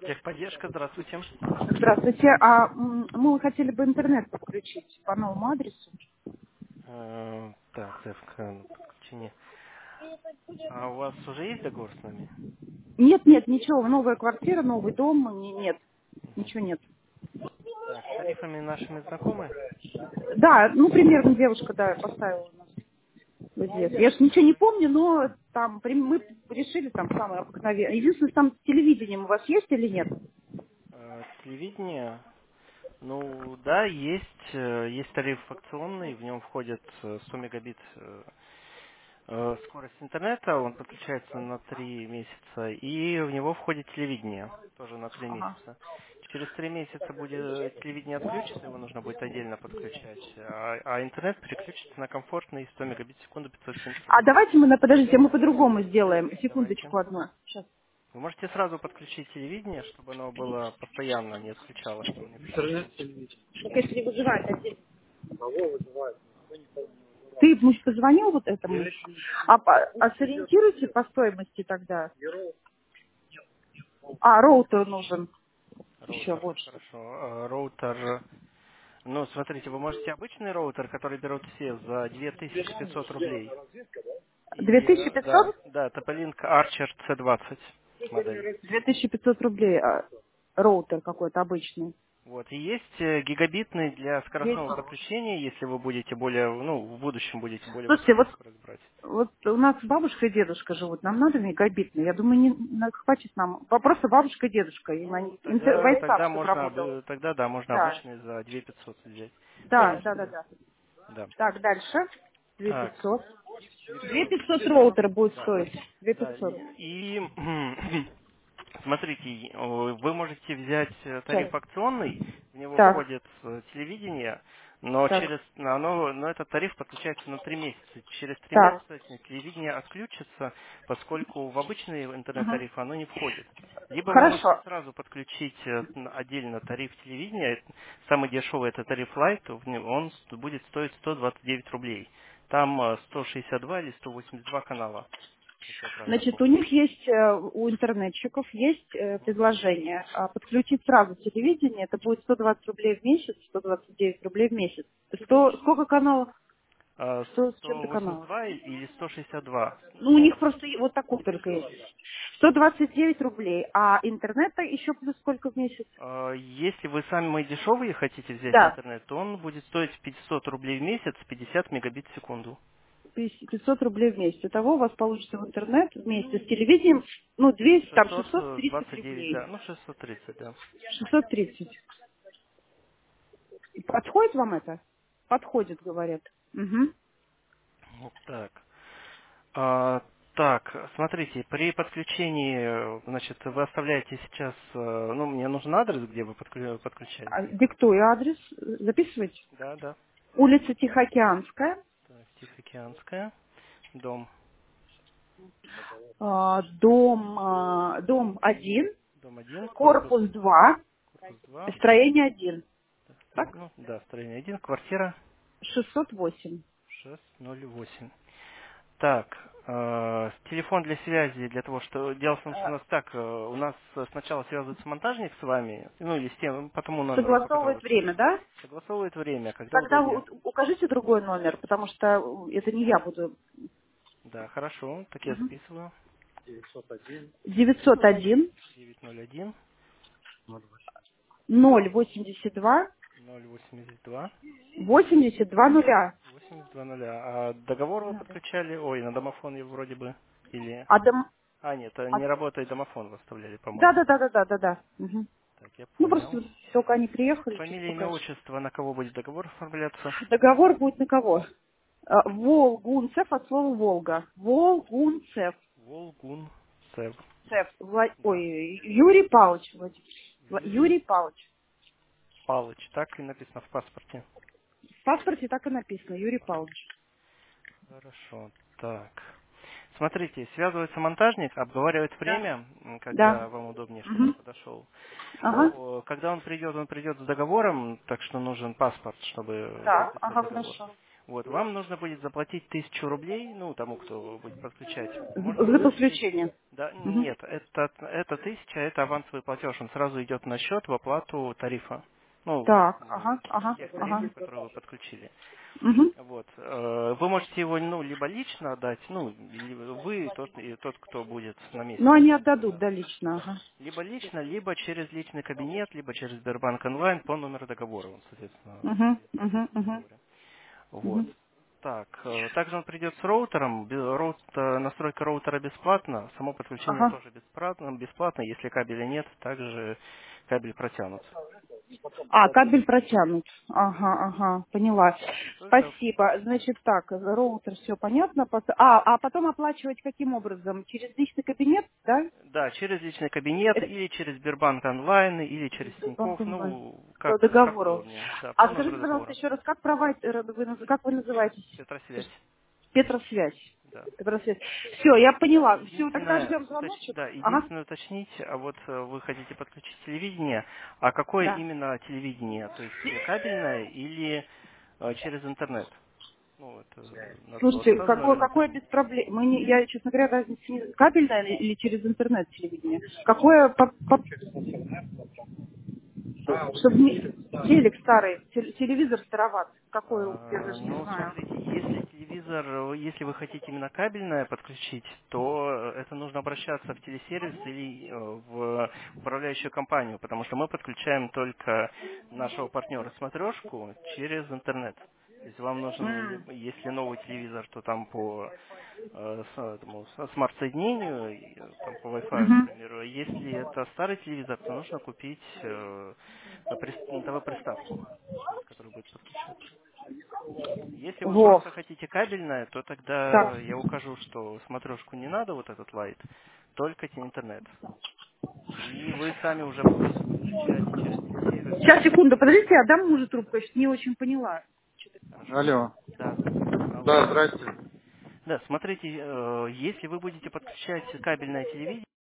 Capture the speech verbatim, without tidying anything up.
Техподдержка, здравствуйте. Здравствуйте. А м, мы хотели бы интернет подключить по новому адресу. Э, Так, ТФК на подключение. А у вас уже есть договор с нами? Нет, нет, ничего. Новая квартира, новый дом. не- Нет, Мгм. ничего нет. Так, с тарифами нашими знакомы? Да, ну, примерно девушка, да, поставила у нас в известность. Я ж ничего не помню, но там при- мы решили там самое обыкновенное. Единственное, там с телевидением у вас есть или нет? Э, Телевидение? Ну, да, есть. э, Есть тариф акционный, в нем входит э, сто мегабит э, э, скорость интернета, он подключается на три месяца, и в него входит телевидение, тоже на три Ага. месяца. Через три месяца будет телевидение отключится, его нужно будет отдельно подключать, а, а интернет переключится на комфортный сто мегабит в секунду пятьсот семьдесят А рублей. давайте мы, на- подождите, мы по-другому сделаем. Давайте. Секундочку одну. Сейчас. Вы можете сразу подключить телевидение, чтобы оно было постоянно, не отключалось там ни при каком. Так если не вызывает отдельно. Ты ему позвонил вот этому? А, по- а сориентируйте по стоимости тогда. А, роутер нужен. Еще Роутер, вот что. хорошо. Э, Роутер. Ну, смотрите, вы можете обычный роутер, который берут все за две тысячи пятьсот рублей. Две И, тысячи э, да, пятьсот? да, Topolilink Archer си двадцать модель. Две тысячи пятьсот рублей а, роутер какой-то обычный. Вот. И есть э, гигабитный для Есть. скоростного подключения, если вы будете более, ну, в будущем будете более Слушайте, высокую вот, скорость брать. вот у нас бабушка и дедушка живут, нам надо мегабитный. Я думаю, не на- хватит нам. По- Просто бабушка и дедушка, им Ну, они, интер- тогда, Wi-Fi, тогда чтобы можно, работал. обы- тогда да, можно Да, обычный за две тысячи пятьсот взять. да, Ну, да, да, да. да. Так, дальше. Две Так, тысячи пятьсот. две тысячи Две пятьсот. тысячи пятьсот роутер будет Да. стоить. Две тысячи Да, пятьсот. и смотрите, э, вы можете взять э, тариф Так, акционный, в него так, входит э, телевидение, но так, через но оно, но этот тариф подключается на три месяца. Через три так. месяца телевидение отключится, поскольку в обычный Мгм. интернет-тариф оно не входит. Либо вы можете Хорошо. сразу подключить э, н- отдельно тариф телевидения, самый дешевый это тариф Lite, в нем- он с- будет стоить сто двадцать девять рублей. Там э, сто шестьдесят два или сто восемьдесят два канала, если я правильно Значит, у помню. них есть, э, у интернетчиков есть э, предложение а, подключить сразу телевидение. Это будет сто двадцать рублей в месяц, сто двадцать девять рублей в месяц. сто, сколько каналов? А, сто с чем-то сто восемьдесят каналов. два или сто шестьдесят два? Ну, у них просто и- вот такой только есть. сто двадцать девять рублей. А интернета еще плюс сколько в месяц? А, Если вы самые дешевые хотите взять Да, интернет, то он будет стоить пятьсот рублей в месяц, пятьдесят мегабит в секунду. пятьсот рублей в месяц. Итого у вас получится в интернет вместе с телевидением, ну, двести, там шестьсот тридцать шестьсот двадцать девять, рублей. да, ну шестьсот тридцать, да. шестьсот тридцать. Подходит вам это? Подходит, говорят. Угу. Вот так. А, так, смотрите, при подключении, э, значит, вы оставляете сейчас, э, ну, мне нужен адрес, где вы подклю- подключались. А, диктую адрес. Записывайте. Да, да. Улица Тихоокеанская, Так, Тихоокеанская, дом, а, дом, а, дом один, дом один, корпус, корпус два, корпус два. строение один. Да, стро- Так? ну, да, строение один, квартира шестьсот восемь. шестьсот восемь. Так, э, телефон для связи, для того, что... Дело в том, что у А, нас так, э, у нас э, сначала связывается монтажник с вами, ну или с тем, по тому номеру, по которому Согласовывает вы время, звоните. да? Согласовывает время, когда Тогда у- удобнее. укажите другой номер, потому что это не я буду. Да, хорошо, так я Мгм. записываю. девятьсот один девятьсот один ноль восемьдесят два ноль восемьдесят два восемьдесят два нуля. восемьдесят два нуля. А договор вы подключали? Ой, на домофон я вроде бы. Или... А дом... А, нет, э, а- не работает домофон, вы оставляли, Да, по-моему. да, да, да, да, да, да. Мгм. Так, я Ну, понял. просто только они приехали, что-то Фамилия, имя, пока. отчество, на кого будет договор оформляться? Договор будет на кого? А, Волгунцев от слова Волга. Волгунцев. Волгун Сев. Цев. Вла- Да. Ой, Юрий Павлович. Владимир. Вла- Юрий Юрий Павлович. Палыч. Так и написано в паспорте. В паспорте так и написано. Юрий Палыч. Павлович. Хорошо. Так. Смотрите, связывается монтажник, обговаривает Да. время, м, Да. когда вам удобнее, чтобы он Мгм. подошел. Ага. О, Когда он придет, он придет с договором, так что нужен паспорт, чтобы Так, подписать ага, договор. хорошо. Вот, вам нужно будет заплатить тысячу рублей, ну, тому, кто будет подключать. За Можете за подключить. подключение. Да, Мгм. нет, это, это тысяча, это авансовый платеж, он сразу идет на счет в оплату тарифа. Ну, Так, ага, в ага, тех ага. тарифов, которые вы подключили. Мгм. Вот. э, Вы можете его, ну, либо лично отдать, ну, или вы, тот, и тот, кто будет на Ну, месте они работать, отдадут, да. да, лично, Да. ага. Либо лично, либо через личный кабинет, либо через Сбербанк онлайн по номеру договора, он, соответственно, Угу, стоит угу, в угу, договоре. Вот. угу. Так, э, также он придет с роутером. Бе- роут- э, настройка роутера бесплатна, само подключение Ага. тоже бесплатно, бесплатно. Если кабеля нет, также кабель протянут. А, кабель протянут. Ага, ага, поняла. Только, Спасибо. Значит так, роутер, все понятно. Пос- А, а потом оплачивать каким образом? Через личный кабинет, да? да, через личный кабинет, Это или через Сбербанк онлайн, или через банк Тинькофф, онлайн. ну, По как, как договору. удобнее. Да, по А скажите, номеру пожалуйста, договора. еще раз, как провайдер, вы наз- как вы называетесь? Петросвязь, Петросвязь. да. Петросвязь. Все, я поняла. Все, тогда Единственное, ждем уточ... звоночек. да, Ага. единственное уточнить, а вот э, вы хотите подключить телевидение, а какое Да. именно телевидение? То есть э, кабельное или э, через интернет? Ну, это надо было Слушайте, сразу, какое, наверное, какое уточнить. без проблем? Мы не, я, честно говоря, разницы не... Кабельное или, или через интернет телевидение? Какое, по, по- чтобы не... Телек старый, тел- телевизор староват. Какой, я А, даже не Ну, знаю. смотрите, если телевизор, э, если вы хотите именно кабельное подключить, то э, это нужно обращаться в телесервис или э, в управляющую компанию, потому что мы подключаем только нашего партнера смотрешку через интернет. То есть вам нужен, М, либо- если новый телевизор, то там по э, с- этому с- смарт-соединению, и, э, там по Wi-Fi, к мгм. примеру. Если это старый телевизор, то нужно купить э, прис- ТВ-приставку, вот, которая будет подключаться. Если вы Во. просто хотите кабельное, то тогда Так. я укажу, что смотрешку не надо, вот этот лайт, только те- интернет. И вы сами уже будете подключать через телесервис. Сейчас, секунду, подождите, я дам мужу трубку, я что-то не очень поняла. Хорошо. Алло. Да. Алло. Да, здрасте. Да, смотрите, э, если вы будете подключать кабельное телевидение,